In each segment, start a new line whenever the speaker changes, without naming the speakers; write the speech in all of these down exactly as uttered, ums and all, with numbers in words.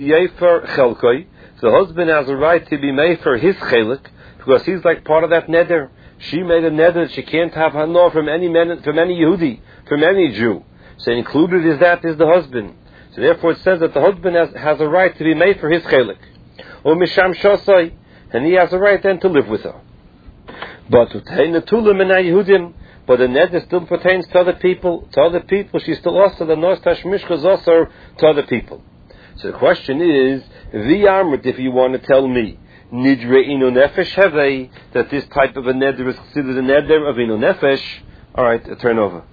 Yefer Chelkoi. So the husband has a right to be made for his chelik because he's like part of that neder. She made a neder that she can't have hanor from any man, from any Yehudi, from any Jew. So included is that is the husband. So therefore it says that the husband has, has a right to be made for his chelik. Or misham shosai, and he has a right then to live with her. But but the neder still pertains to other people. To other people, she's still also the nos tashmishcha is also to other people. So the question is, v'yamrit, if you want to tell me, nidre inu nefesh hevei, that this type of a neder is considered a neder of inu nefesh. All right, a turn over.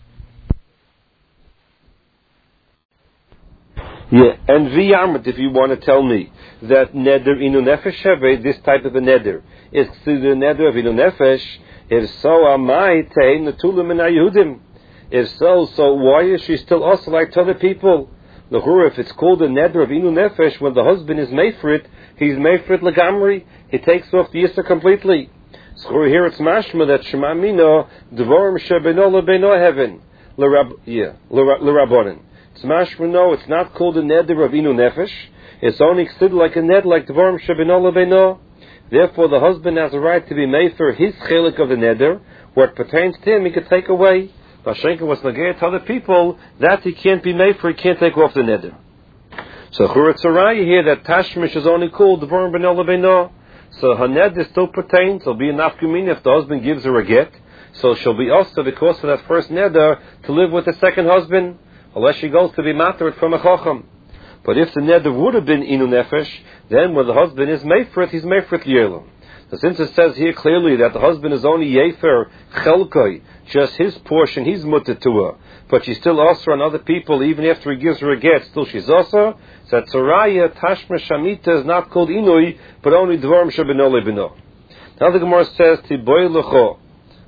Yeah, and v'yamrit, if you want to tell me that neder inu nefesh hevei, this type of a neder is considered a neder of inu nefesh. If so, amai tein netulim min haYehudim. If so, so why is she still also like to other people? The hura, if it's called a neder of inu nefesh, when the husband is made for it, he's made for it legamri. He takes off the yisra completely. So here it's mashma that shema mino dvorim shebeno lebeno heaven l'rab yeah l'rabonin. It's mashma no, it's not called a neder of inu nefesh. It's only considered like a neder like dvorim shebeno lebeno. Therefore, the husband has a right to be made for his chelik of the neder. Where it pertains to him, he could take away. Vashenka was negayah to other people, that he can't be made for, he can't take off the neder. So Churat Saraya here, that Tashmish is only called the Vorim Beno Lebeno. So her neder still pertains, it'll be enough kumina if the husband gives her a get. So she'll be also, because of that first neder, to live with the second husband, unless she goes to be matter from a chacham. But if the neder would have been inu nefesh, then when the husband is made for it, he's made for it yearly. So since it says here clearly that the husband is only yefer chelkoi, just his portion, he's mutter to her, but she's still also on other people, even after he gives her a get, still she's also. So that Tzaraya, Tashma Shamita is not called inui, but only Dvorim Shabeno Lebeno. Now the Gemara says, Tiboy Lecho.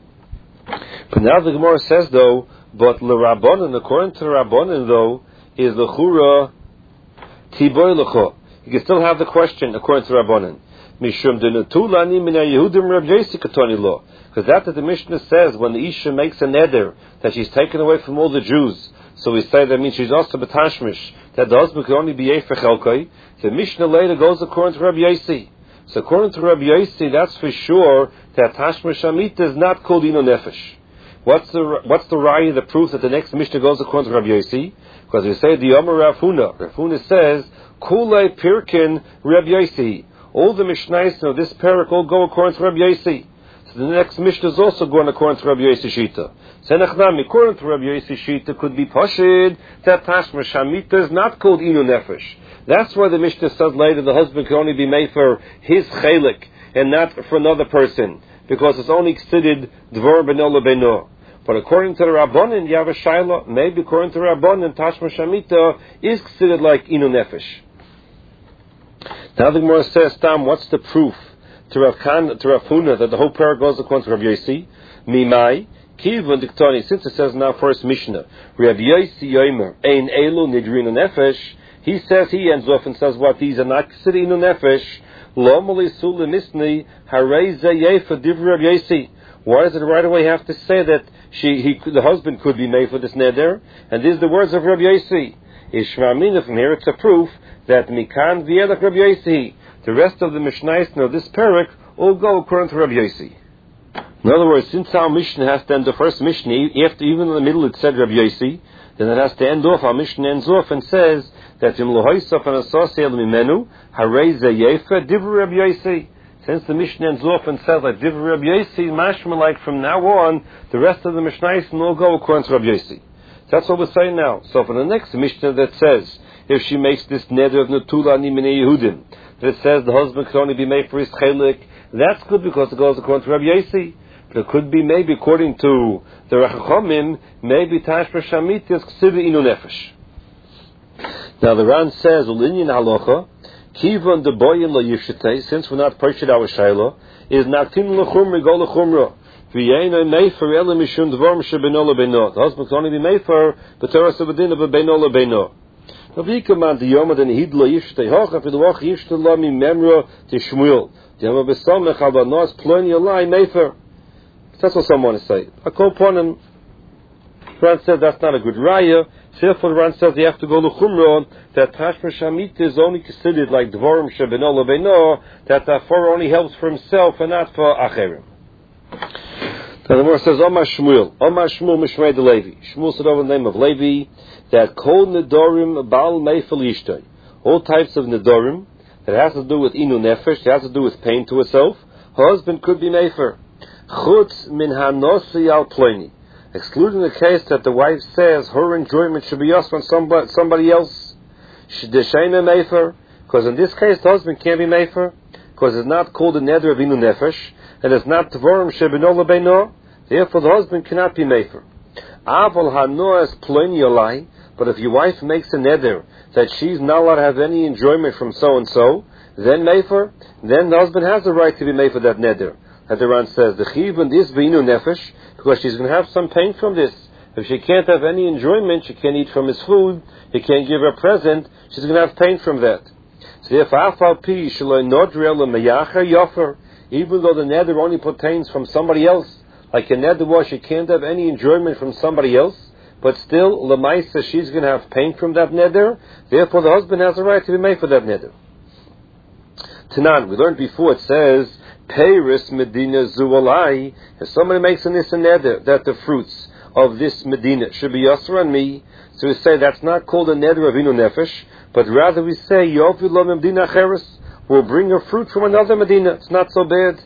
But now the Gemara says though, but L'Rabbonin, according to the Rabbonin though, is L'Chura Tiboy Lecho. You can still have the question according to Rabbonin. Mishum denutulani min haYehudim Rav Yossi katoni lo. Because that that the Mishnah says when the Isha makes a neder that she's taken away from all the Jews, so we say that means she's also betashmish, that the husband can only be yefer chelkai. The Mishnah later goes according to Rav Yossi. So according to Rav Yossi, that's for sure that tashmish amita is not called inu nefesh. What's the what's the raya, the proof that the next Mishnah goes according to Rav Yossi? Because we say the Yomer Rav Huna. Rav Huna says kulei pirkin Rav Yossi. All the Mishnayos of this parak all go according to Rav Yossi. So the next Mishnah is also going according to Rav Yossi Shita. Senachnami, according to Rav Yossi Shita, could be pashid that Tashma Shamita is not called inu nefesh. That's why the Mishnah says later the husband can only be made for his chelik and not for another person, because it's only considered dvor beno lebeno. But according to the Rabbanin, you have a shaila. Maybe according to the Rabbanin, Tashma Shamita is considered like inu nefesh. Now the Gemara says, Tam, what's the proof to Rav Khan, to Rav Huna, that the whole parak goes according to Rav Yossi? Mimai, Kivun Diktoni, since it says now first Mishnah, Rav Yossi Yomer, Ein Elu Nidrinu Nefesh, he says, he ends off and says what, these are not considered inu nefesh, Lo Mali Sula Misni, Harei Zeyefa Div Rav Yossi. Why does it right away have to say that she, he, the husband could be made for this neder? And these are the words of Rav Yossi. Ishma'amina, from here it's a proof that Mikan V'yelach Rav Yossi, the rest of the Mishnayos of this parak all go according to Rav Yossi. In other words, since our Mishnah has to end the first Mishnah, after even in the middle it said Rav Yossi, then it has to end off, our Mishnah ends off and says that Im Lohoisaf and Asosel Mimenu, Harei Zeyefa, Divru Rav Yossi. Since the Mishnah ends off and says that Divru Rav Yossi, mashma like from now on, the rest of the Mishnayos all go according to Rav Yossi. That's what we're saying now. So for the next Mishnah that says, if she makes this neder of Netulani Minei Yehudim, that it says the husband can only be made for his chelik, that's good because it goes according to Rav Yossi. But it could be maybe according to the Rachachomim, maybe Tashma Shamit is considered inu nefesh. Now the Ran says, Ulinyan halacha, Kivon de boyin lo yishitei, since we're not purchased our shayla, is naktin l'chumri go l'chumra. The husband can only be made for the Torah Sabadin of a Beno Lebeno. Navikam the Yom and Hidlo Yishtei Hocha for the Wach Yishtelami Memra to Shmuel. The Yom Besamech Habanos Plony Alai Mefer. That's what someone is saying. I call upon him. Friend said that's not a good raya. Therefore, the Ran says you have to go to Chumrah, that Tashma Shamita is only considered like Dvorim Shebeno Lebeino, that the Torah only helps for himself and not for Acherim. Now the Gemara says, Omar Shmuel, Omar Shmuel Mishmei de Levi. Shmuel said over the name of Levi, that Kol Nedorim Baal Meifel Yishtoi. All types of Nedorim, that has to do with Inu Nefesh, that has to do with pain to herself, her husband could be Meifer. Chutz Min HaNosi Al Ploni. Excluding the case that the wife says her enjoyment should be us from somebody, somebody else. Shedeshayna Meifer. Because in this case, the husband can't be Meifer. Because it's not called a Neder of Inu Nefesh. And it's not Tvorim Shebeno Lebeino. Therefore, the husband cannot be Meifer. Aval HaNoas Ploni Olai. But if your wife makes a Neder that she's not allowed to have any enjoyment from so-and-so, then Meifer, then the husband has the right to be Meifer that Neder. As the Ran says, the Chiyuv is B'inu Nefesh, because she's going to have some pain from this. If she can't have any enjoyment, she can't eat from his food, he can't give her a present, she's going to have pain from that. So therefore, Afal Pi Shaloi Nodrei Lo Meyacher Yofer, even though the Neder only pertains from somebody else, like a Neder was, she can't have any enjoyment from somebody else, but still, Lamaisa, she's going to have pain from that Neder, therefore the husband has a right to be made for that Neder. Tanan, we learned before, it says, Peiris Medina Zualai. If somebody makes an Issa Neder that the fruits of this Medina should be Yasser on me, so we say that's not called a Neder of Inu Nefesh, but rather we say Yovilom Medina Cheres, will bring a fruit from another Medina. It's not so bad.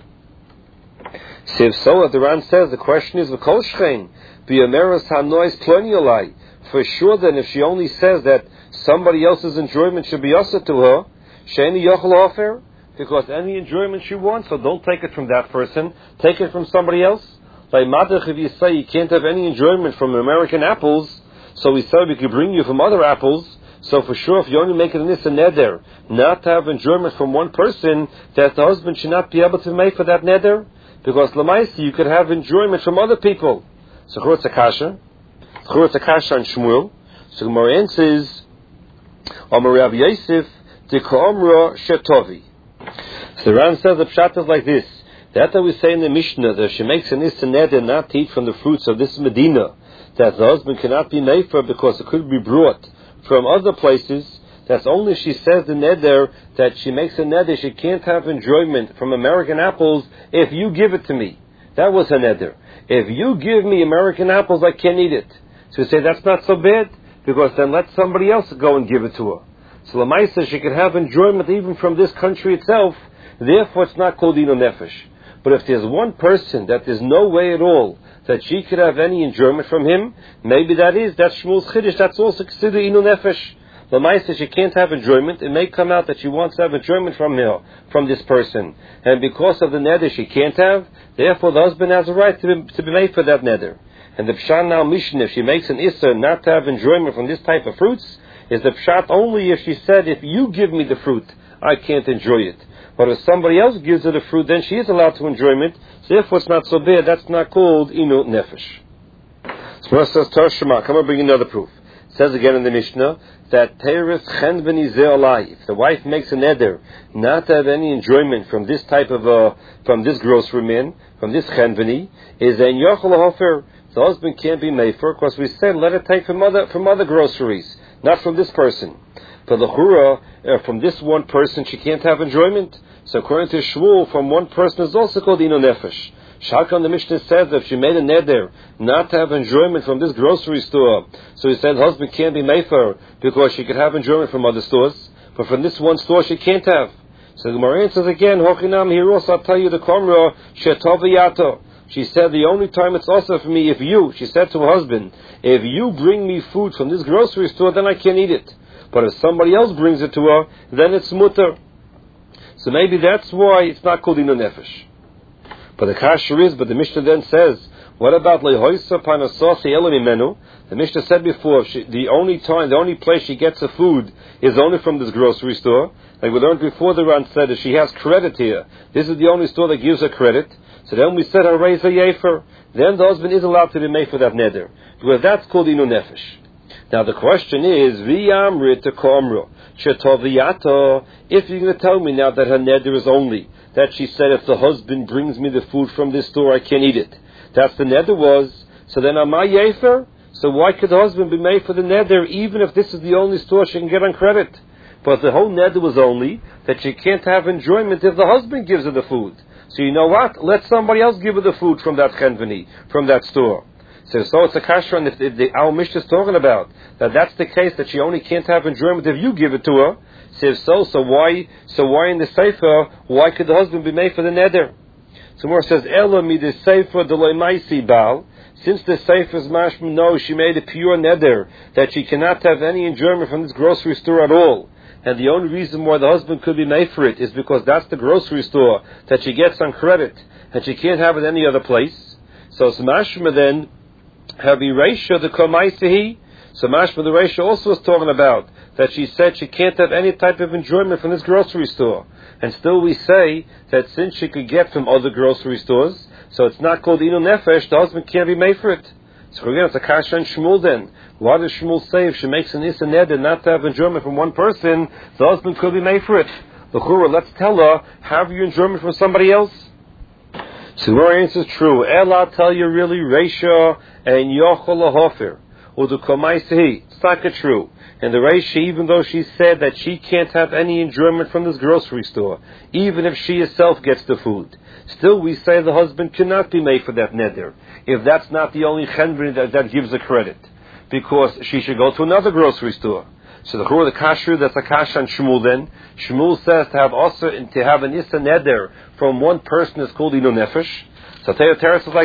So if so, as the Ran says, the question is V'kol Shchein B'yameres HaNois Ploni Olai. For sure, then, if she only says that somebody else's enjoyment should be Yasser to her, Sheini Yochel Ofer, because any enjoyment she wants, so don't take it from that person, take it from somebody else. Like Madach, if you say you can't have any enjoyment from American apples, so we say we could bring you from other apples, so for sure if you only make it an Issa Neder, not to have enjoyment from one person, that the husband should not be able to make for that Neder, because Lamaisi, you could have enjoyment from other people. So Churutz Akasha, Churutz Akasha and Shmuel, so Gemara answers, Amar Rav Yosef, Dika'omra Shetovi. So the Ran says the pshat is like this. That that we say in the Mishnah, that if she makes an Issa Neder not to eat from the fruits of this Medina, that the husband cannot be Meifer because it could be brought from other places, that's only she says the Neder, that she makes a Neder, she can't have enjoyment from American apples if you give it to me. That was her Neder. If you give me American apples, I can't eat it. So we say that's not so bad, because then let somebody else go and give it to her. So Lamaisa, she could have enjoyment even from this country itself, therefore it's not called Inu Nefesh. But if there's one person that there's no way at all that she could have any enjoyment from him, maybe that is, that's Shmuel's Chiddush, that's also considered Inu Nefesh. Lamaisa, she can't have enjoyment, it may come out that she wants to have enjoyment from her, from this person. And because of the neder she can't have, therefore the husband has a right to be, to be made for that neder. And the Pshat now Mishnah, if she makes an Issa not to have enjoyment from this type of fruits, is the Pshat only if she said, if you give me the fruit, I can't enjoy it. But if somebody else gives her the fruit, then she is allowed to enjoy it. So therefore it's not so bad. That's not called Inu Nefesh. So it says, Tarshama, come and bring another proof. It says again in the Mishnah, that Teres Chen B'ni Ze'olai, if the wife makes a neder not to have any enjoyment from this type of, uh, from this grocery man, from this Chen B'ni, is ein Yochel Hofer. The husband can't be made for, because we said, let it take from other, from other groceries, not from this person. For the Chura, uh, from this one person, she can't have enjoyment. So according to Shmuel, from one person is also called Inu Nefesh. Shalkan, the Mishnah says that if she made a neder not to have enjoyment from this grocery store, so he said husband can't be made for her because she could have enjoyment from other stores, but from this one store she can't have. So the Gemara answers again, Hochinam Hiros, I'll tell you the Komra, Shetoviyato. She said the only time it's also for me if you, she said to her husband, if you bring me food from this grocery store, then I can't eat it. But if somebody else brings it to her, then it's mutter. So maybe that's why it's not called Inu Nefesh. But the kasher is, but the Mishnah then says, what about lehoisa panasasi elamimenu? The Mishnah said before, she, the only time, the only place she gets the food is only from this grocery store. Like we learned before, the Ran said that she has credit here. This is the only store that gives her credit. So then we said, raise a yefer. Then the husband is allowed to be made for that neder, because that's called Inu Nefesh. Now the question is, v'yamrit komro shetoviyato. If you're going to tell me now that her neder is only that she said, if the husband brings me the food from this store, I can't eat it. That's the neder was. So then am I yefer? So why could the husband be made for the neder, even if this is the only store she can get on credit? But the whole neder was only that she can't have enjoyment if the husband gives her the food. So you know what? Let somebody else give her the food from that chenveni, from that store. So, so it's a kasha, and if the, the our Mishnah is talking about that, that's the case, that she only can't have enjoyment if you give it to her. So if so, so why, so why in the sefer, why could the husband be made for the neder? So more says, Ela mi the sefer deloi maisi bal. Since the sefer's mashma knows she made a pure neder that she cannot have any enjoyment from this grocery store at all. And the only reason why the husband could be made for it is because that's the grocery store that she gets on credit, and she can't have it any other place. So it's mashma then, have Reisha the Komaisehi. So mashma the Reisha also was talking about that she said she can't have any type of enjoyment from this grocery store. And still we say that since she could get from other grocery stores, so it's not called Inu Nefesh, the husband can't be made for it. So again, it's a kasha and Shmuel then. Why does Shmuel say if she makes an Issa Neder not to have enjoyment from one person, the husband could be made for it? The Chura, let's tell her, have you enjoyment from somebody else? So the answer is true. Ela tell you really, Reisha and Yochel Hofer. Or the Komaisehi. It's not true. And the Reisha, even though she said that she can't have any enjoyment from this grocery store, even if she herself gets the food, still we say the husband cannot be made for that neder, if that's not the only chenveni that, that gives the credit, because she should go to another grocery store. So the Chur, the kasher, that's a kasha on Shmuel then. Shmuel says to have also, to have an issa neder from one person is called inu nefesh. So Teres is like